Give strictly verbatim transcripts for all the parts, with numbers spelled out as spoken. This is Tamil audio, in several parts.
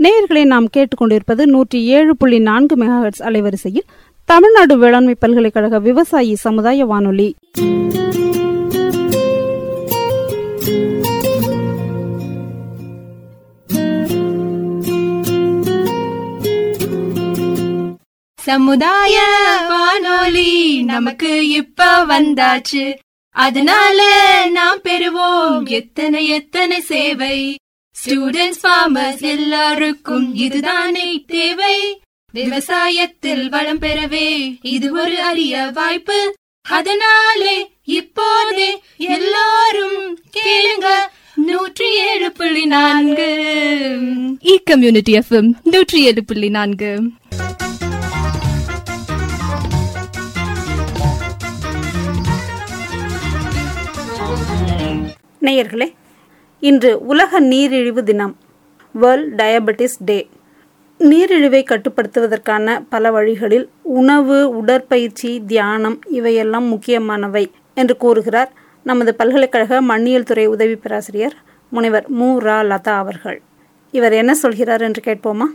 நேயர்களை நாம் கேட்டுக்கொண்டிருப்பது நூற்றி ஏழு புள்ளி நான்கு மெகாஹெர்ட்ஸ் அலைவரிசையில் தமிழ்நாடு வேளாண்மை பல்கலைக்கழக விவசாயி சமுதாய வானொலி. சமுதாய வானொலி நமக்கு இப்ப வந்தாச்சு, அதனால நாம் பெறுவோம் எத்தனை எத்தனை சேவை. ஸ்டூடெண்ட்ஸ், ஃபார்மர்ஸ் எல்லாருக்கும் இதுதானே தேவை. விவசாயத்தில் வளம் பெறவே இது ஒரு அரிய வாய்ப்பு. அதனாலே இப்போதே எல்லாரும் கேளுங்க நூற்றி ஏழு புள்ளி நான்கு இ கம்யூனிட்டி எஃப்எம் நூற்றி ஏழு புள்ளி நான்கு. நேயர்களே, இன்று உலக நீரிழிவு தினம், வேர்ல்ட் டயபெட்டிஸ் டே. நீரிழிவை கட்டுப்படுத்துவதற்கான பல வழிகளில் உணவு, உடற்பயிற்சி, தியானம் இவையெல்லாம் முக்கியமானவை என்று கூறுகிறார் நமது பல்கலைக்கழக மண்ணியல் துறை உதவி பேராசிரியர் முனைவர் மு ரா லதா அவர்கள். இவர் என்ன சொல்கிறார் என்று கேட்போமா?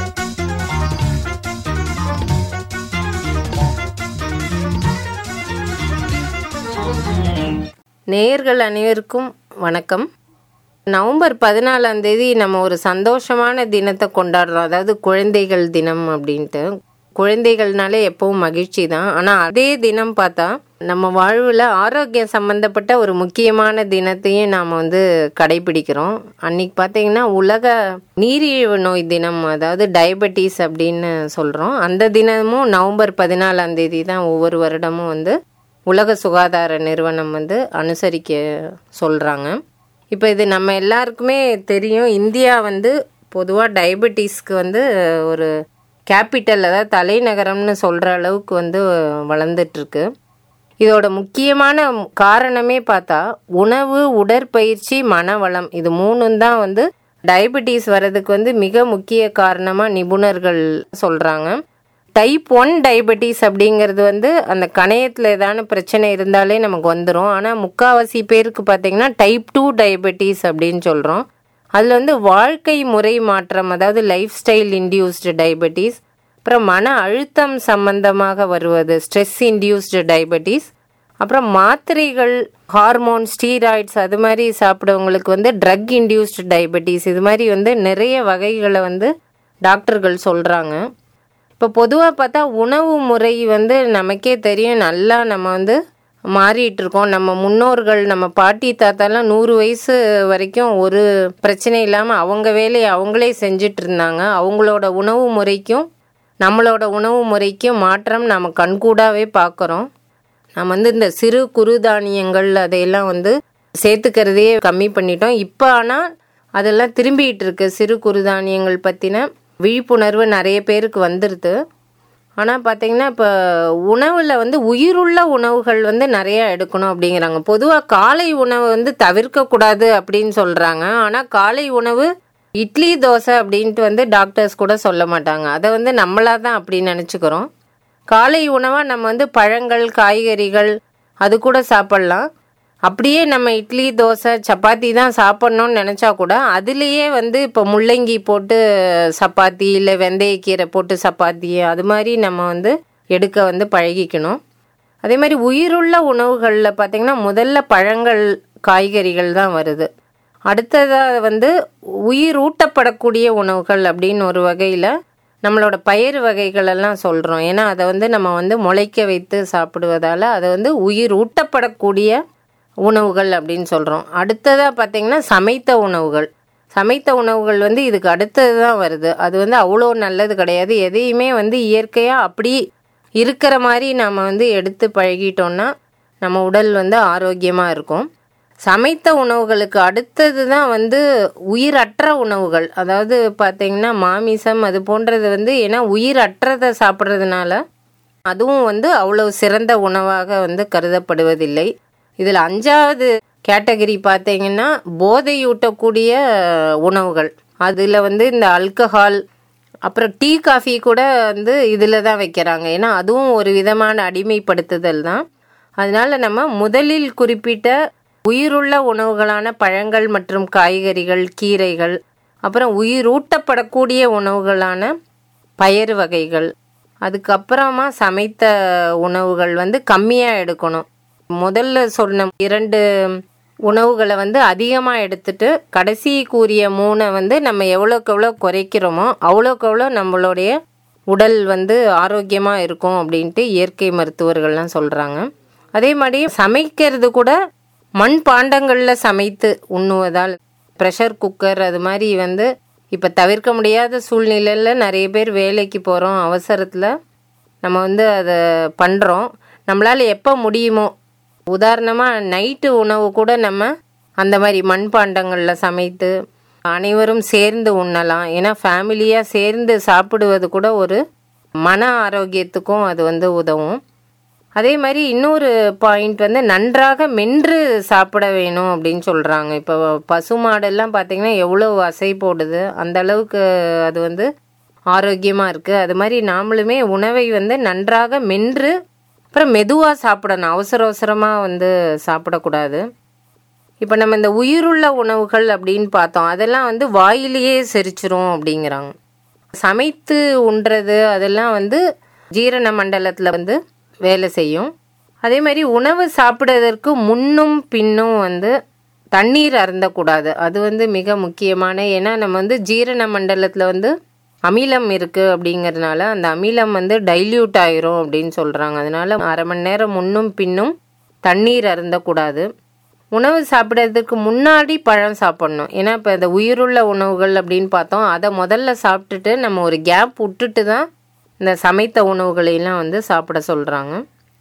நேயர்கள் அனைவருக்கும் வணக்கம். நவம்பர் பதினாலாம் தேதி நம்ம ஒரு சந்தோஷமான தினத்தை கொண்டாடுறோம், அதாவது குழந்தைகள் தினம் அப்படின்ட்டு. குழந்தைகள்னாலே எப்பவும் மகிழ்ச்சி தான். ஆனால் அதே தினம் பார்த்தா நம்ம வாழ்வில் ஆரோக்கியம் சம்மந்தப்பட்ட ஒரு முக்கியமான தினத்தையும் நாம் வந்து கடைபிடிக்கிறோம். அன்னைக்கு பார்த்தீங்கன்னா உலக நீரிழிவு நோய் தினம், அதாவது டயபெட்டிஸ் அப்படின்னு சொல்கிறோம். அந்த தினமும் நவம்பர் பதினாலாம் தேதி தான் ஒவ்வொரு வருடமும் வந்து உலக சுகாதார நிறுவனம் வந்து அனுசரிக்க சொல்கிறாங்க. இப்போ இது நம்ம எல்லாருக்குமே தெரியும். இந்தியா வந்து பொதுவாக டயபெட்டிஸ்க்கு வந்து ஒரு கேபிட்டல், அதாவது தலைநகரம்னு சொல்கிற அளவுக்கு வந்து வளர்ந்துட்டுருக்கு. இதோட முக்கியமான காரணமே பார்த்தா உணவு, உடற்பயிற்சி, மனவளம், இது மூணும் தான் வந்து டயபெட்டிஸ் வர்றதுக்கு வந்து மிக முக்கிய காரணமாக நிபுணர்கள் சொல்கிறாங்க. டைப் ஒன் டயபெட்டிஸ் அப்படிங்கிறது வந்து அந்த கணையத்தில் ஏதான பிரச்சனை இருந்தாலே நமக்கு வந்துடும். ஆனால் முக்கால்வாசி பேருக்கு பார்த்திங்கன்னா டைப் டூ டயபெட்டிஸ் அப்படின்னு சொல்கிறோம். அதில் வந்து வாழ்க்கை முறை மாற்றம், அதாவது லைஃப் ஸ்டைல் இன்டியூஸ்டு டயபெட்டிஸ், அப்புறம் மன அழுத்தம் சம்பந்தமாக வருவது ஸ்ட்ரெஸ் இன்டியூஸ்டு டயபெட்டிஸ், அப்புறம் மாத்திரைகள், ஹார்மோன், ஸ்டீராய்ட்ஸ் அது மாதிரி சாப்பிட்றவங்களுக்கு வந்து ட்ரக் இன்டியூஸ்டு டயபெட்டிஸ், இது மாதிரி வந்து நிறைய வகைகளை வந்து டாக்டர்கள் சொல்கிறாங்க. இப்போ பொதுவாக பார்த்தா உணவு முறை வந்து நமக்கே தெரியும், நல்லா நம்ம வந்து மாறிட்டு இருக்கோம். நம்ம முன்னோர்கள், நம்ம பாட்டி தாத்தாலாம் நூறு வயசு வரைக்கும் ஒரு பிரச்சனை இல்லாமல் அவங்க வேலையை அவங்களே செஞ்சிட்டு இருந்தாங்க. அவங்களோட உணவு முறைக்கும் நம்மளோட உணவு முறைக்கும் மாற்றம் நம்ம கண்கூடாவே பார்க்குறோம். நம்ம வந்து இந்த சிறு குறுதானியங்கள் அதையெல்லாம் வந்து சேர்த்துக்கிறதையே கம்மி பண்ணிட்டோம். இப்போ ஆனால் அதெல்லாம் திரும்பிகிட்டு இருக்கு. சிறு குறுதானியங்கள் பற்றின விழிப்புணர்வு நிறைய பேருக்கு வந்துடுது. ஆனால் பார்த்திங்கன்னா இப்போ உணவில் வந்து உயிருள்ள உணவுகள் வந்து நிறையா எடுக்கணும் அப்படிங்கிறாங்க. பொதுவாக காலை உணவை வந்து தவிர்க்கக்கூடாது அப்படின்னு சொல்கிறாங்க. ஆனால் காலை உணவு இட்லி, தோசை அப்படின்ட்டு வந்து டாக்டர்ஸ் கூட சொல்ல மாட்டாங்க. அதை வந்து நம்மளாக தான் அப்படி நினச்சிக்கிறோம். காலை உணவாக நம்ம வந்து பழங்கள், காய்கறிகள் அது கூட சாப்பிட்லாம். அப்படியே நம்ம இட்லி, தோசை, சப்பாத்தி தான் சாப்பிட்ணுன்னு நினச்சா கூட அதுலேயே வந்து இப்போ முள்ளங்கி போட்டு சப்பாத்தி, இல்லை வெந்தயக்கீரை போட்டு சப்பாத்தி, அது மாதிரி நம்ம வந்து எடுக்க வந்து பழகிக்கணும். அதே மாதிரி உயிருள்ள உணவுகளில் பார்த்திங்கன்னா முதல்ல பழங்கள், காய்கறிகள் தான் வருது. அடுத்ததாக வந்து உயிர் ஊட்டப்படக்கூடிய உணவுகள் அப்படின்னு ஒரு வகையில் நம்மளோட பயிர் வகைகளெல்லாம் சொல்கிறோம். ஏன்னா அதை வந்து நம்ம வந்து முளைக்க வைத்து சாப்பிடுவதால் அதை வந்து உயிர் ஊட்டப்படக்கூடிய உணவுகள் அப்படின்னு சொல்கிறோம். அடுத்ததாக பார்த்திங்கன்னா சமைத்த உணவுகள். சமைத்த உணவுகள் வந்து இதுக்கு அடுத்தது தான் வருது. அது வந்து அவ்வளோ நல்லது கிடையாது. எதையுமே வந்து இயற்கையாக அப்படி இருக்கிற மாதிரி நம்ம வந்து எடுத்து பழகிட்டோன்னா நம்ம உடல் வந்து ஆரோக்கியமாக இருக்கும். சமைத்த உணவுகளுக்கு அடுத்தது தான் வந்து உயிரற்ற உணவுகள். அதாவது பார்த்திங்கன்னா மாமிசம் அது போன்றது வந்து, ஏன்னா உயிரற்றதை சாப்பிட்றதுனால அதுவும் வந்து அவ்வளோ சிறந்த உணவாக வந்து கருதப்படுவதில்லை. இதில் அஞ்சாவது கேட்டகரி பார்த்தீங்கன்னா போதையூட்டக்கூடிய உணவுகள். அதில் வந்து இந்த ஆல்கஹால், அப்புறம் டீ, காஃபி கூட வந்து இதில் தான் வைக்கிறாங்க. ஏன்னா அதுவும் ஒரு விதமான அடிமைப்படுத்துதல் தான். அதனால் நம்ம முதலில் குறிப்பிட்ட உயிருள்ள உணவுகளான பழங்கள் மற்றும் காய்கறிகள், கீரைகள், அப்புறம் உயிரூட்டப்படக்கூடிய உணவுகளான பயறு வகைகள், அதுக்கப்புறமா சமைத்த உணவுகள் வந்து கம்மியாக எடுக்கணும். முதல்ல சொன்ன இரண்டு உணவுகளை வந்து அதிகமாக எடுத்துட்டு கடைசி கூறிய மூணை வந்து நம்ம எவ்வளோக்கு எவ்வளோ குறைக்கிறோமோ அவ்வளோக்கு எவ்வளோ நம்மளுடைய உடல் வந்து ஆரோக்கியமாக இருக்கும் அப்படின்ட்டு இயற்கை மருத்துவர்கள்லாம் சொல்கிறாங்க. அதே மாதிரி சமைக்கிறது கூட மண் பாண்டங்களில் சமைத்து உண்ணுவதால் ப்ரெஷர் குக்கர் அது மாதிரி வந்து இப்போ தவிர்க்க முடியாத சூழ்நிலையில் நிறைய பேர் வேலைக்கு போகிறோம், அவசரத்தில் நம்ம வந்து அதை பண்ணுறோம். நம்மளால் எப்போ முடியுமோ, உதாரணமாக நைட்டு உணவு கூட நம்ம அந்த மாதிரி மண்பாண்டங்களில் சமைத்து அனைவரும் சேர்ந்து உண்ணலாம். ஏன்னா ஃபேமிலியாக சேர்ந்து சாப்பிடுவது கூட ஒரு மன ஆரோக்கியத்துக்கும் அது வந்து உதவும். அதே மாதிரி இன்னொரு பாயிண்ட் வந்து நன்றாக மென்று சாப்பிட வேணும் அப்படின்னு சொல்கிறாங்க. இப்போ பசுமாடெல்லாம் பார்த்திங்கன்னா எவ்வளோ அசை போடுது, அந்த அளவுக்கு அது வந்து ஆரோக்கியமாக இருக்குது. அது மாதிரி நாமளுமே உணவை வந்து நன்றாக மென்று அப்புறம் மெதுவாக சாப்பிடணும், அவசர அவசரமாக வந்து சாப்பிடக்கூடாது. இப்போ நம்ம இந்த உயிருள்ள உணவுகள் அப்படின்னு பார்த்தோம், அதெல்லாம் வந்து வாயிலேயே செரிச்சிரும் அப்படிங்கிறாங்க. சமைத்து உண்றது அதெல்லாம் வந்து ஜீரண மண்டலத்தில் வந்து வேலை செய்யும். அதே மாதிரி உணவு சாப்பிடுவதற்கு முன்னும் பின்னும் வந்து தண்ணீர் அருந்தக்கூடாது. அது வந்து மிக முக்கியமான, ஏன்னா நம்ம வந்து ஜீரண மண்டலத்தில் வந்து அமிலம் இருக்குது அப்படிங்கிறதுனால அந்த அமிலம் வந்து டைல்யூட் ஆயிரும் அப்படின்னு சொல்கிறாங்க. அதனால அரை மணி நேரம் முன்னும் பின்னும் தண்ணீர் அருந்தக்கூடாது. உணவு சாப்பிட்றதுக்கு முன்னாடி பழம் சாப்பிட்ணும். ஏன்னா இப்போ இந்த உயிருள்ள உணவுகள் அப்படின்னு பார்த்தோம், அதை முதல்ல சாப்பிட்டுட்டு நம்ம ஒரு கேப் விட்டுட்டு தான் இந்த சமைத்த உணவுகளையெல்லாம் வந்து சாப்பிட சொல்கிறாங்க.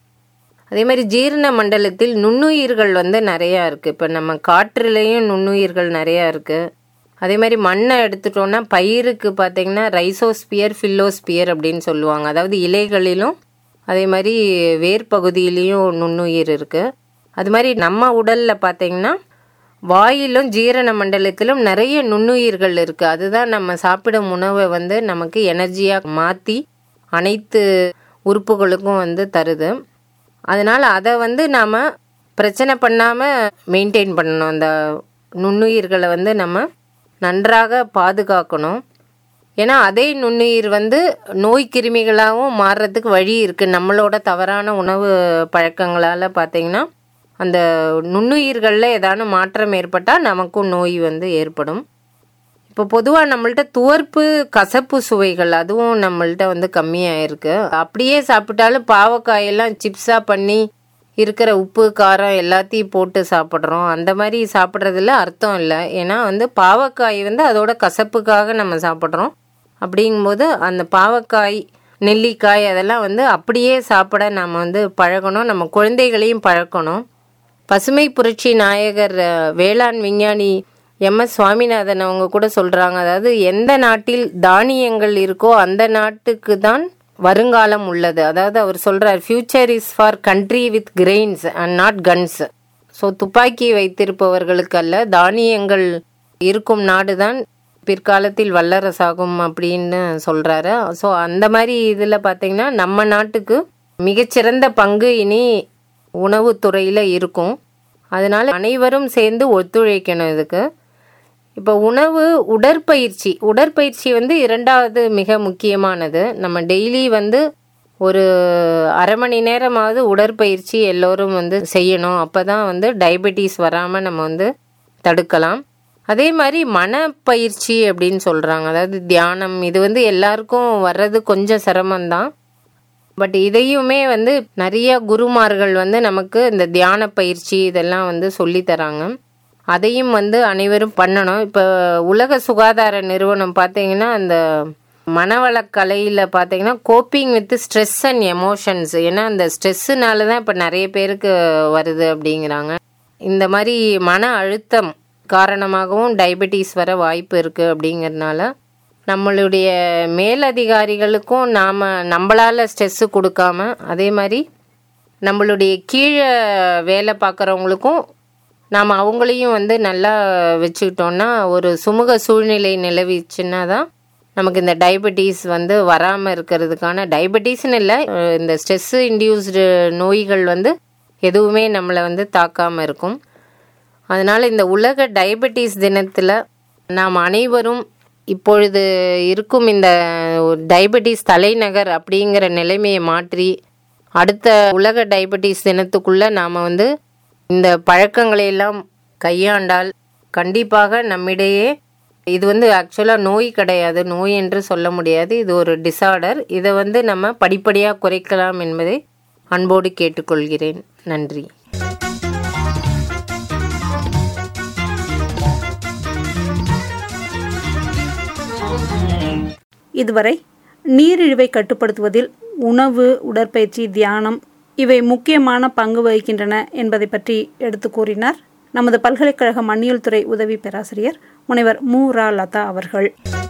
அதே மாதிரி ஜீரண மண்டலத்தில் நுண்ணுயிர்கள் வந்து நிறையா இருக்குது. இப்போ நம்ம காற்றுலேயும் நுண்ணுயிர்கள் நிறையா இருக்குது. அதே மாதிரி மண்ணை எடுத்துட்டோன்னா பயிருக்கு பார்த்திங்கன்னா ரைசோஸ்பியர் ஃபில்லோஸ்பியர் அப்படின்னு சொல்லுவாங்க. அதாவது இலைகளிலும் அதே மாதிரி வேர் பகுதியிலையும் நுண்ணுயிர் இருக்குது. அது மாதிரி நம்ம உடலில் பார்த்திங்கன்னா வாயிலும் ஜீரண மண்டலத்திலும் நிறைய நுண்ணுயிர்கள் இருக்குது. அதுதான் நம்ம சாப்பிடும் உணவை வந்து நமக்கு எனர்ஜியாக மாற்றி அனைத்து உறுப்புகளுக்கும் வந்து தருது. அதனால் அதை வந்து நாம் பிரச்சனை பண்ணாமல் மெயின்டைன் பண்ணணும். அந்த நுண்ணுயிர்களை வந்து நம்ம நன்றாக பாதுகாக்கணும். ஏன்னா அதே நுண்ணுயிர் வந்து நோய் கிருமிகளாகவும் மாறுறதுக்கு வழி இருக்குது. நம்மளோட தவறான உணவு பழக்கங்களால் பார்த்திங்கன்னா அந்த நுண்ணுயிர்களில் ஏதான மாற்றம் ஏற்பட்டால் நமக்கும் நோய் வந்து ஏற்படும். இப்போ பொதுவாக நம்மள்ட்ட துவர்ப்பு கசப்பு சுவைகள் அதுவும் நம்மள்ட்ட வந்து கம்மியாக இருக்குது. அப்படியே சாப்பிட்டாலும் பாவக்காயெல்லாம் சிப்ஸாக பண்ணி இருக்கிற உப்பு காரம் எல்லாத்தையும் போட்டு சாப்பிட்றோம். அந்த மாதிரி சாப்பிட்றதுல அர்த்தம் இல்லை. ஏன்னா வந்து பாவக்காய் வந்து அதோட கசப்புக்காக நம்ம சாப்பிட்றோம். அப்படிங்கும்போது அந்த பாவக்காய் நெல்லிக்காய் அதெல்லாம் வந்து அப்படியே சாப்பிட நம்ம வந்து பழகணும், நம்ம குழந்தைகளையும் பழக்கணும். பசுமை புரட்சி நாயகர் வேளாண் விஞ்ஞானி எம் எஸ் சுவாமிநாதன் அவங்க கூட சொல்கிறாங்க, அதாவது எந்த நாட்டில் தானியங்கள் இருக்கோ அந்த நாட்டுக்கு தான் வருங்காலம் உள்ளது. அதாவது அவர் சொல்கிறார், future is for country with grains and not guns. So துப்பாக்கி வைத்திருப்பவர்களுக்கு அல்ல, தானியங்கள் இருக்கும் நாடு தான் பிற்காலத்தில் வல்லரசாகும் அப்படின்னு சொல்கிறாரு. ஸோ அந்த மாதிரி இதில் பார்த்திங்கன்னா நம்ம நாட்டுக்கு மிகச்சிறந்த பங்கு இனி உணவுத்துறையில் இருக்கும். அதனால் அனைவரும் சேர்ந்து ஒத்துழைக்கணும் இதுக்கு. இப்போ உணவு, உடற்பயிற்சி உடற்பயிற்சி வந்து இரண்டாவது மிக முக்கியமானது. நம்ம டெய்லி வந்து ஒரு அரை மணி நேரமாவது உடற்பயிற்சி எல்லோரும் வந்து செய்யணும். அப்போ தான் வந்து டயபெட்டிஸ் வராமல் நம்ம வந்து தடுக்கலாம். அதே மாதிரி மனப்பயிற்சி அப்படின்னு சொல்கிறாங்க, அதாவது தியானம். இது வந்து எல்லாருக்கும் வர்றது கொஞ்சம் சிரமம்தான். பட் இதையுமே வந்து நிறைய குருமார்கள் வந்து நமக்கு இந்த தியான பயிற்சி இதெல்லாம் வந்து சொல்லித்தராங்க. அதையும் வந்து அனைவரும் பண்ணணும். இப்போ உலக சுகாதார நிறுவனம் பார்த்தீங்கன்னா அந்த மனவளக்கலையில் பார்த்தீங்கன்னா coping with stress and emotions, ஏன்னா அந்த ஸ்ட்ரெஸ்ஸுனால தான் இப்போ நிறைய பேருக்கு வருது அப்படிங்கிறாங்க. இந்த மாதிரி மன அழுத்தம் காரணமாகவும் டயபெட்டிஸ் வர வாய்ப்பு இருக்குது. அப்படிங்கிறதுனால நம்மளுடைய மேலதிகாரிகளுக்கும் நாம் நம்மளால் ஸ்ட்ரெஸ்ஸு கொடுக்காம, அதே மாதிரி நம்மளுடைய கீழே வேலை பார்க்குறவங்களுக்கும் நாம் அவங்களையும் வந்து நல்லா வச்சுக்கிட்டோன்னா ஒரு சுமூக சூழ்நிலை நிலவிச்சுன்னா தான் நமக்கு இந்த டயபெட்டிஸ் வந்து வராமல் இருக்கிறதுக்கான, டயபெட்டிஸ்ன்னு இல்லை, இந்த ஸ்ட்ரெஸ்ஸு இன்டியூஸ்டு நோய்கள் வந்து எதுவுமே நம்மளை வந்து தாக்காமல் இருக்கும். அதனால் இந்த உலக டயபெட்டிஸ் தினத்தில் நாம் அனைவரும் இப்பொழுது இருக்கும் இந்த டயபெட்டிஸ் தலைநகர் அப்படிங்கிற நிலைமையை மாற்றி அடுத்த உலக டயபெட்டிஸ் தினத்துக்குள்ளே நாம் வந்து இந்த பழக்கங்களை எல்லாம் கையாண்டால் கண்டிப்பாக நம்மிடையே இது வந்து ஆக்சுவலாக நோய் கிடையாது, நோய் என்று சொல்ல முடியாது, இது ஒரு டிசார்டர். இதை வந்து நம்ம படிப்படியாக குறைக்கலாம் என்பதை அன்போடு கேட்டுக்கொள்கிறேன். நன்றி. இதுவரை நீரிழிவை கட்டுப்படுத்துவதில் உணவு, உடற்பயிற்சி, தியானம் இவை முக்கியமான பங்கு வகிக்கின்றன என்பதை பற்றி எடுத்து கூறினார் நமது பல்கலைக்கழக மண்ணியல் துறை உதவி பேராசிரியர் முனைவர் மு ரா லதா அவர்கள்.